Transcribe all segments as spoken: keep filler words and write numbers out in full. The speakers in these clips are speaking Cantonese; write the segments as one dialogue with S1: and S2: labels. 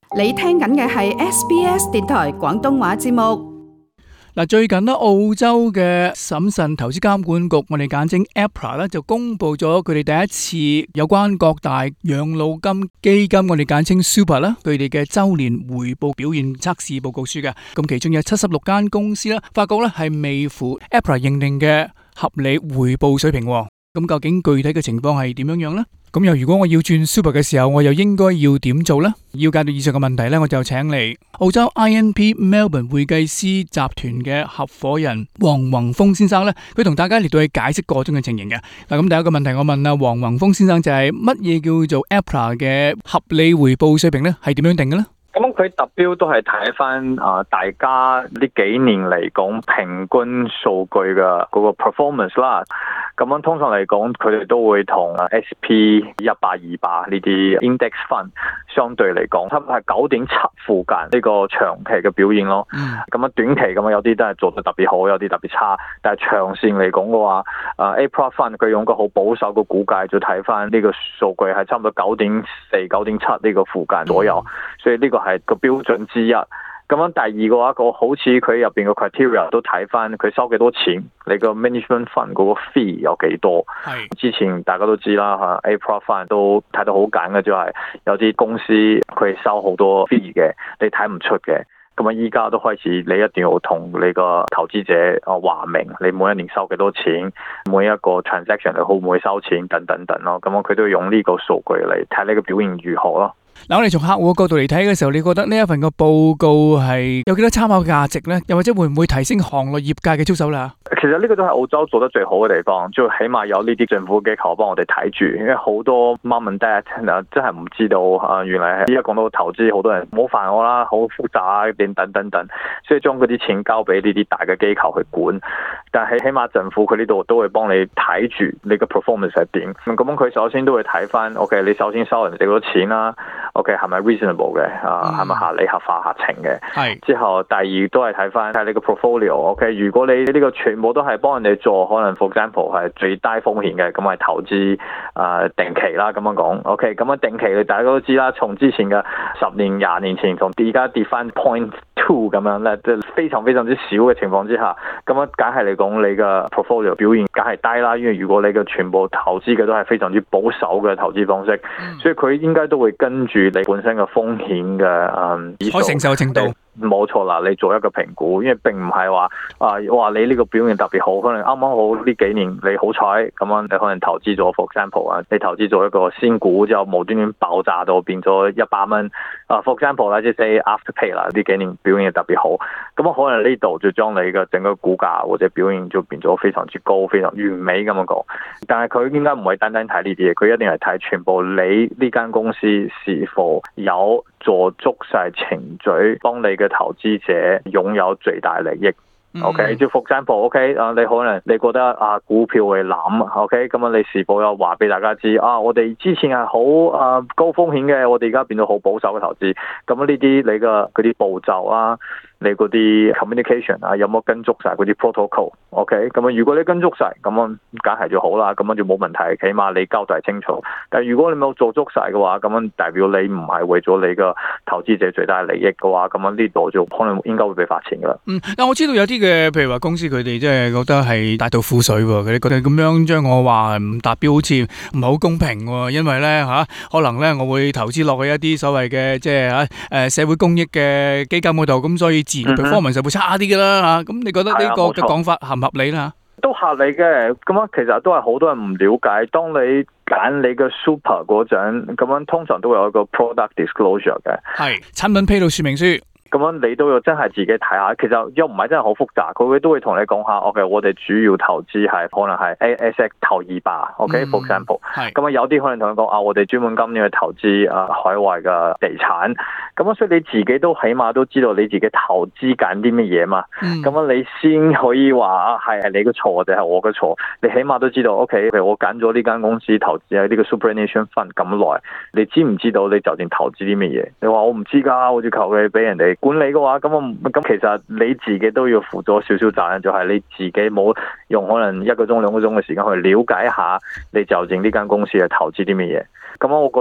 S1: 你聽緊嘅係 S B S 電台廣東話節目。
S2: 嗱，最近咧澳洲嘅審慎投資監管局，我哋簡稱 A P R A 咧，就公布咗佢哋第一次有關各大養老金基金，我哋簡稱 Super 啦，佢哋嘅周年回報表現測試報告書嘅。咁其中有七十六間公司啦，發覺咧係未符 A P R A 認定嘅合理回報水平。咁究竟具體嘅情況係點樣樣呢？咁又如果我要轉 Super 嘅時候，我又應該要點做呢？要解決以上嘅問題呢，我就請嚟澳洲 I N P Melbourne 會計師集團嘅合夥人黃宏峰先生呢，佢同大家嚟到去解釋個中嘅情形嘅。嗱，咁第一個問題我問啊黃宏峰先生就係乜嘢叫做 A P R A 嘅合理回報水平呢？係點樣定嘅呢？
S3: 咁佢特標都係睇翻啊，大家呢幾年嚟講平均數據嘅嗰個 performance 啦。咁樣通常嚟講，佢哋都會同 S P 一百、二百呢啲 index fund 相對嚟講，差唔多係九點七附近呢個長期嘅表現咯。咁樣、嗯、短期咁樣有啲都係做得特別好，有啲特別差。但係長線嚟講嘅話，啊 A P R A fund 佢用個好保守嘅估計，就睇翻呢個數據係差唔多九點四、九點七呢個附近左右。嗯、所以呢個係個標準之一。咁樣第二個話，個好似佢入邊個 criteria 都睇翻佢收幾多錢，你個 management fund 嗰個 fee 有幾多？係是之前大家都知啦嚇 A P R A fund 都睇得好緊嘅，就係有啲公司佢收好多 fee 嘅，你睇唔出嘅。咁啊，依家都開始，你一定要同你個投資者啊話明，你每一年收幾多錢，每一個 transaction 你會唔會收錢等等等咯。咁樣佢都要用呢個數據嚟睇你個表現如何咯。
S2: 嗱，我哋從客戶嘅角度嚟睇嘅時候，你覺得呢一份個報告係有幾多參考價值呢？又或者會唔會提升行內業界嘅操守啦？
S3: 其實呢個都係澳洲做得最好嘅地方，就起碼有呢啲政府機構幫我哋睇住，因為好多 mom and dad 真係唔知道啊，原來依家講到投資，好多人唔好煩我啦，好複雜啊，等等等等，所以將嗰啲錢交俾呢啲大嘅機構去管。但係起碼政府佢呢度都會幫你睇住你個 performance 係點。咁佢首先都會睇翻 ，OK， 你首先收人哋幾多錢啦。OK 係咪 reasonable 嘅啊？係咪合理合法合情嘅？係是。之後第二都係睇翻睇你個 portfolio。OK， 如果你呢個全部都係幫人哋做，可能 for example 係最低風險嘅，咁係投資啊、呃、定期啦咁樣講。OK， 咁樣定期你大家都知啦，從之前嘅十年、廿年前，從而家跌翻 point two 咁樣咧，即係非常非常之少嘅情況之下，咁樣梗係嚟講你嘅 portfolio 表現梗係低啦。因為如果你嘅全部投資嘅都係非常之保守嘅投資方式，嗯、所以佢應該都會跟住你本身嘅風險嘅嗯，
S2: 可承受程度。
S3: 冇錯啦，你做一個評估，因為並唔係話啊，哇你呢個表現特別好，可能啱啱好呢幾年你好彩咁樣，你可能投資咗 for example 啊，你投資咗一個仙股之後無端端爆炸到變咗一百蚊啊 for example 啦，即係 Afterpay 啦，呢幾年表現特別好，咁啊可能呢度就將你嘅整個股價或者表現就變咗非常之高，非常完美咁樣講。但係佢應該唔係單單睇呢啲嘢，佢一定係睇全部你呢間公司是否有做足晒程序，幫你嘅投資者擁有最大利益。OK，就 for example，OK， 啊，你可能你覺得啊股票會冧 ，OK， 咁啊你是否有話俾大家知啊？我哋之前係好啊高風險嘅，我哋而家變到好保守嘅投資。咁呢啲你嘅嗰啲步驟啊，你嗰啲 communication 啊，有冇跟足晒嗰啲 protocol？OK， 咁啊如果你跟足晒，咁啊梗係就好啦，咁樣就冇問題，起碼你交代清楚。但係如果你冇做足晒嘅話，咁樣代表你唔係為咗你嘅投資者最大利益嘅話，咁樣呢度就可能應該會被罰錢噶啦。
S2: 嗯，但我知道有啲嘅，譬如話公司佢哋即係覺得係大倒苦水喎，佢哋覺得咁樣將我話唔達標，好似唔係好公平喎，因為咧嚇、啊、可能咧我會投資落去一啲所謂嘅即係嚇誒社會公益嘅基金嗰度，咁所以自然 performance 就會差啲噶啦嚇。咁、嗯、你覺得呢個嘅講法合唔合理啦？
S3: 都合理嘅，咁樣其實都係好多人唔了解。當你揀你嘅 super 嗰陣，咁樣通常都會有一個 product disclosure 嘅，係
S2: 產品披露說明書。
S3: 咁樣你都要真係自己睇下，其實又唔係真係好複雜，佢會都會同你講下 ，OK， 我哋主要投資係可能係 A S X 投二百 ，OK，for example，咁啊有啲可能同你講啊，我哋專門今年去投資啊海外嘅地產，咁啊所以你自己都起碼都知道你自己投資緊啲乜嘢嘛，咁啊、嗯、你先可以話啊係係你嘅錯定係我嘅錯，你起碼都知道 ，OK， 譬如我揀咗呢間公司投資喺呢個 superannuation fund 咁耐，你知唔知道你究竟投資啲乜嘢？你話我唔知㗎，我就求佢俾人哋管理嘅話，咁我咁其實你自己都要負咗少少責任，就係、是、你自己冇用可能一個鐘兩個鐘嘅時間去了解下你究竟呢間公司係投資啲乜嘢。咁我覺得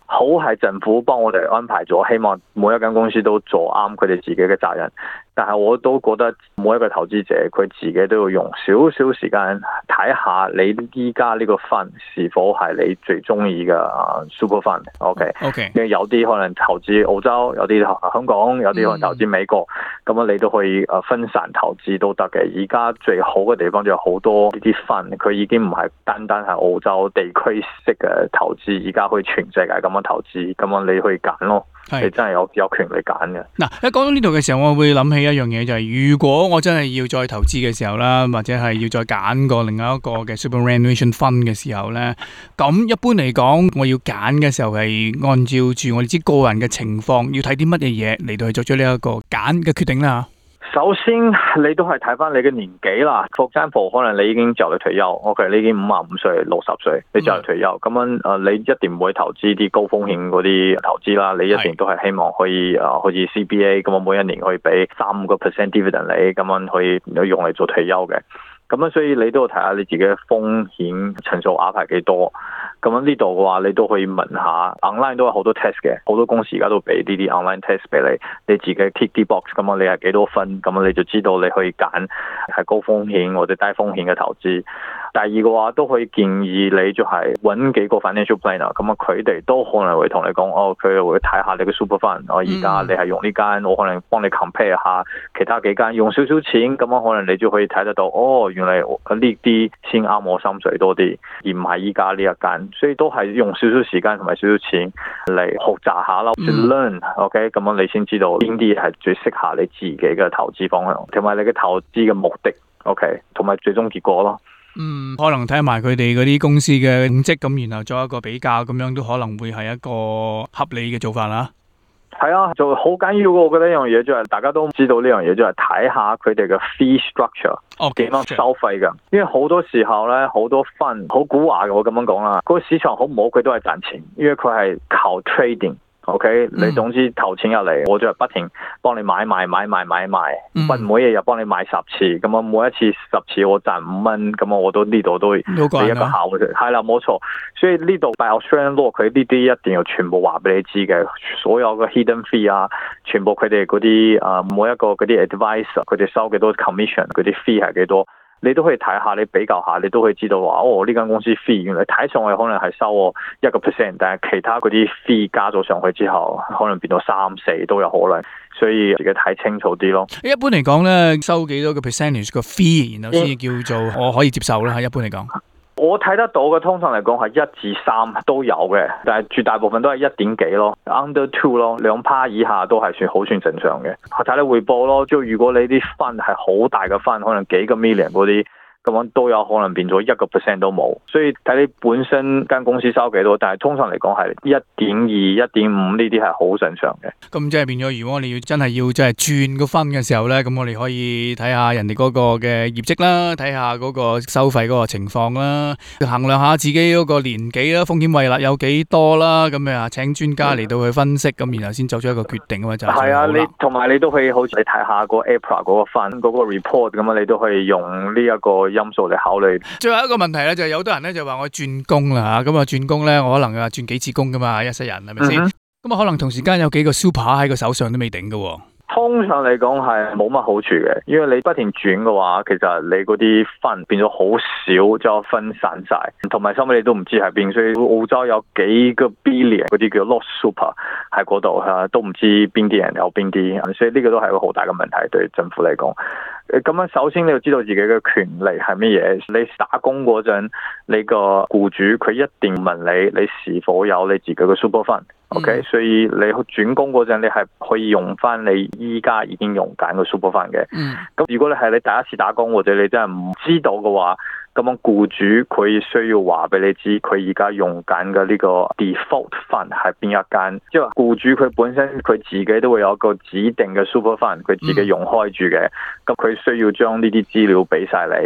S3: 好係政府幫我哋安排咗，希望每一間公司都做啱佢哋自己嘅責任。但係我都覺得每一個投資者佢自己都要用少少時間睇下你依家呢個 fund 是否係你最中意嘅 super fund。OK，
S2: OK，
S3: 因為有啲可能投資澳洲，有啲香港，有啲可能投資美國，咁樣、嗯、你都可以誒分散投資都得嘅。而家最好嘅地方就有好多呢啲 fund，佢已經唔係單單係澳洲地區式嘅投資，而家可以全世界咁樣投資，咁樣你可以揀咯。係你真係有有權利揀嘅。
S2: 嗱，一講到呢度嘅時候，我會諗起一樣嘢，就係、是、如果我真係要再投資嘅時候啦，或者係要再揀個另外一個嘅 superannuation fund 嘅時候咧，咁一般嚟講，我要揀嘅時候係按照住我哋知個人嘅情況，要睇啲乜嘢嘢嚟到去作出呢一個揀嘅決定啦。
S3: 首先，你都係睇翻你嘅年紀啦。For example， 可能你已經就嚟退休 ，OK， 你已經五十五歲、六十歲，你就嚟退休，咁、嗯、樣誒，你一定唔會投資啲高風險嗰啲投資啦。你一定都係希望可以誒，好似 C B A 咁啊，每一年可以俾三五個 percent dividend 你，咁樣可以用嚟做退休嘅。咁樣所以你都要睇下你自己嘅風險乘數額係幾多。咁樣呢度嘅話，你都可以問下 online 都有好多 test 嘅，好多公司而家都俾呢啲 online test 俾你，你自己 tick 啲 box， 咁樣你係幾多分，咁樣你就知道你可以揀係高風險或者低風險嘅投資。第二嘅話都可以建議你就係揾幾個 financial planner， 咁啊佢哋都可能會同你講，哦佢哋會睇下你嘅 super fund，我而家你係用呢間，我可能幫你 compare 下其他幾間，用少少錢，咁樣可能你就可以睇得到，哦原來呢啲先啱我心水多啲，而唔係依家呢一間。所以都係用少少時間同埋少少錢嚟學習下啦，去 learn，OK， 咁樣你先知道邊啲係最適合你自己嘅投資方向，同埋你嘅投資嘅目的 ，OK， 同埋最終結果咯。
S2: 嗯，可能睇埋佢哋嗰啲公司嘅業績，咁然後做一個比較，咁樣都可能會係一個合理嘅做法啦。
S3: 係啊，就好緊要嘅，我覺得一樣嘢就係大家都知道呢樣嘢，就係睇下佢哋嘅 fee structure， 點樣收費嘅。因為好多時候咧，好多 fund 好蠱惑嘅，我咁樣講啦，嗰個市場好唔好，佢都係賺錢，因為佢係靠 trading。OK， 你總之投錢入嚟，我就係不停幫你買買買買買買，不、嗯、每日又幫你買十次，咁啊每一次十次我賺五蚊，咁啊我都呢度都俾一個效嘅，係啦冇錯。所以呢度 by Australian law 佢呢啲一定要全部話俾你知嘅，所有嘅 hidden fee 啊，全部佢哋嗰啲啊每一個嗰啲 advice， 佢哋收幾多 commission， 嗰啲 fee 係幾多。你都可以睇下，你比較下，你都可以知道話，哦呢間公司 fee 原來睇上去可能係收我一個 percent， 但係其他嗰啲 fee 加咗上去之後，可能變到三四都有可能，所以自己睇清楚啲咯。
S2: 一般嚟講咧，收幾多個 percentage 個 fee， 然後先至叫做我可以接受啦。一般嚟講。
S3: 我睇得到嘅，通常嚟講係一至三都有嘅，但係絕大部分都係一點幾咯 ，under two 咯，兩趴以下都係算好算正常嘅。睇你回報咯，即係如果你啲 fund 係好大嘅 fund，可能幾個 million 嗰啲。咁樣都有可能變咗一個 percent 都冇，所以睇你本身間公司收幾多，但係通常嚟講係一點二、一點五呢啲係好正常嘅。咁
S2: 即係變咗，如果我哋要真係要即係轉個分嘅時候咧，咁我哋可以睇下人哋嗰個嘅業績啦，睇下嗰個收費嗰個情況啦，衡量下自己嗰個年紀啦、風險胃納有幾多啦，咁啊請專家嚟到去分析，咁、嗯、然後先作出一個決定啊嘛，就係啊，
S3: 你同埋你都可以好似你睇下個 APRA 嗰個分嗰個 report 咁啊，你都可以用呢一個因素嚟考慮。最後一個問題咧，就係有好多人咧就話我轉工啦吓，咁啊轉工咧，我可能啊轉幾次工噶嘛，一世人係咪先？咁啊、嗯、可能同時間有幾個 super 喺個手上都未定噶。通常嚟講係冇乜好處嘅，因為你不停轉嘅話，其實你嗰啲分變咗好少，就分散晒，同埋收尾你都唔知喺邊，所以澳洲有幾個 billion 嗰啲叫 lost super 喺嗰度吓，都唔知邊啲人有邊啲，所以呢個都係一個好大嘅問題對政府嚟講。咁樣首先你要知道自己嘅權利係乜嘢。你打工嗰陣，你個僱主佢一定問你，你是否有你自己嘅 super fund。OK，、嗯、所以你轉工嗰陣，你係可以用翻你依家已經用緊嘅 super fund 嘅。咁、嗯、如果你係你第一次打工或者你真係唔知道嘅話，咁樣僱主佢需要話俾你知，佢而家用緊嘅呢個 default fund 係邊一間。即係僱主佢本身佢自己都會有一個指定嘅 super fund，佢自己用開住嘅。咁佢、嗯、需要將呢啲資料俾晒你。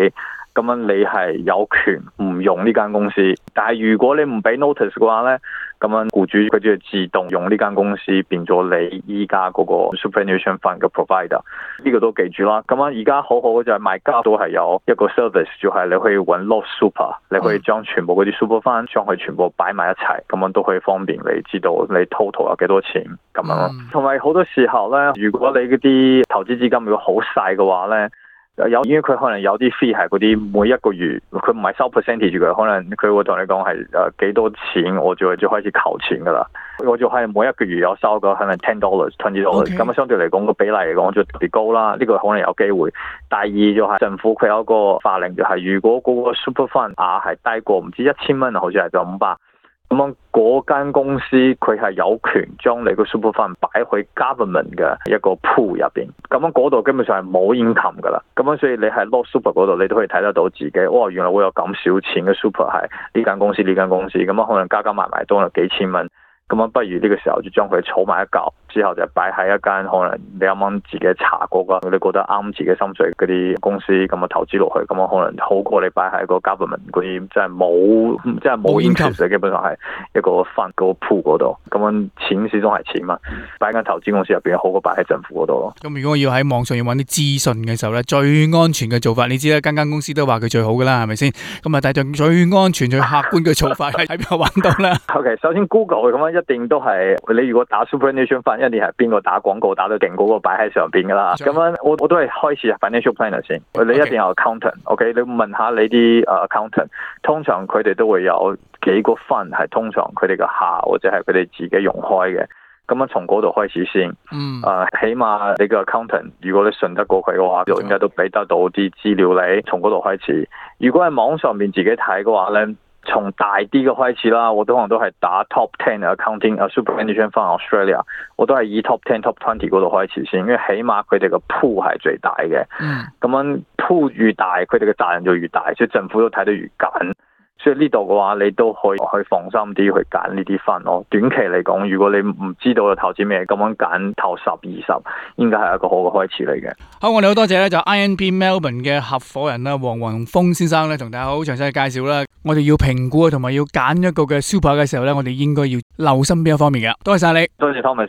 S3: 咁樣你係有權唔用呢間公司。但係如果你唔俾 notice 嘅話咧，咁樣僱主佢就自動用呢間公司變咗你依家嗰個 superannuation fund 嘅 provider， 呢個都記住啦。咁樣而家好好嘅就係賣家都係有一個 service， 就係你可以揾 Lost Super， 你可以將全部嗰啲 super fund 將佢全部擺埋一齊，咁樣都可以方便你知道你 total 有幾多錢咁樣咯。同埋好多時候咧，如果你嗰啲投資資金如果好細嘅話咧，有，因為佢可能有啲 fee 係嗰啲每一個月，佢唔係收 percentage 嘅，可能佢會同你講係誒幾多錢，我就就開始扣錢噶啦。我就係每一個月有收個可能 ten dollars、twenty dollars， 咁啊相對嚟講個比例嚟講就特別高啦。呢個可能有機會。第二就係政府佢有一個法令，就係如果嗰個 super fund 額係低過唔知一千蚊，好似係就五百。咁樣嗰間公司佢係有權將你個 super fund 擺去 government 嘅一個 pool 入邊，咁樣嗰度基本上係冇 income 噶啦。咁樣所以你喺 Lost Super 嗰度，你都可以睇得到自己，哇！原來會有咁少錢嘅 super 係呢間公司呢間公司，咁樣可能加加埋埋都有幾千蚊。咁樣不如呢個時候就將佢儲埋一嚿，之後就擺喺一間可能你啱啱自己查過噶，你覺得啱自己心水嗰啲公司，咁啊投資落去，咁啊可能好過你擺喺個 government 嗰啲，即係冇即係冇 interest， 基本上係一個 fund 嗰個 pool 嗰度，咁樣錢始終係錢嘛，擺間投資公司入邊好過擺喺政府嗰度咯。
S2: 咁如果我要喺網上要揾啲資訊嘅時候咧，最安全嘅做法，你知啦，間間公司都話佢最好噶啦，係咪先？咁啊，但係最安全、最客觀嘅做法係喺邊度揾到咧
S3: ？OK， 首先 Google 咁樣一定都係你如果打 superannuation fund，一定係邊個打廣告打到勁嗰個擺喺上邊噶啦。咁樣我我都係開始 financial planner 先，你一定有 accountant。OK， 你問下你啲誒 accountant， 通常佢哋都會有幾個 fund 係通常佢哋嘅客或者係佢哋自己用開嘅。咁樣從嗰度開始先。嗯。誒、呃，起碼你個 accountant， 如果你信得過佢嘅話，就應該都俾得到啲資料你。從嗰度開始。如果喺網上面自己睇嘅話咧，從大啲嘅開始啦，我都可能都係打 top ten accounting superannuation fund Australia， 我都係以 top ten top twenty 嗰度開始先，因為起碼佢哋嘅 pool 係最大嘅。嗯。咁樣 pool 越大，佢哋嘅責任就越大，所以政府都睇得越緊。所以呢度嘅話，你都可以去放心啲去揀呢啲 fund 咯。短期嚟講，如果你唔知道投資咩，咁樣揀頭十二十，應該係一個好嘅開始嚟嘅。
S2: 好，我哋好多謝咧，就 I N P Melbourne 嘅合夥人啦，黃宏峰先生咧，同大家好詳細嘅介紹啦。我哋要評估同埋要揀一個嘅 super 嘅時候咧，我哋應該要留心邊一方面嘅。多謝晒你，
S3: 多謝 Thomas。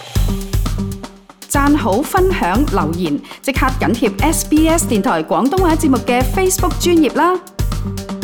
S1: 讚好、分享、留言，即刻緊貼 S B S 電台廣東話節目嘅 Facebook 專頁啦。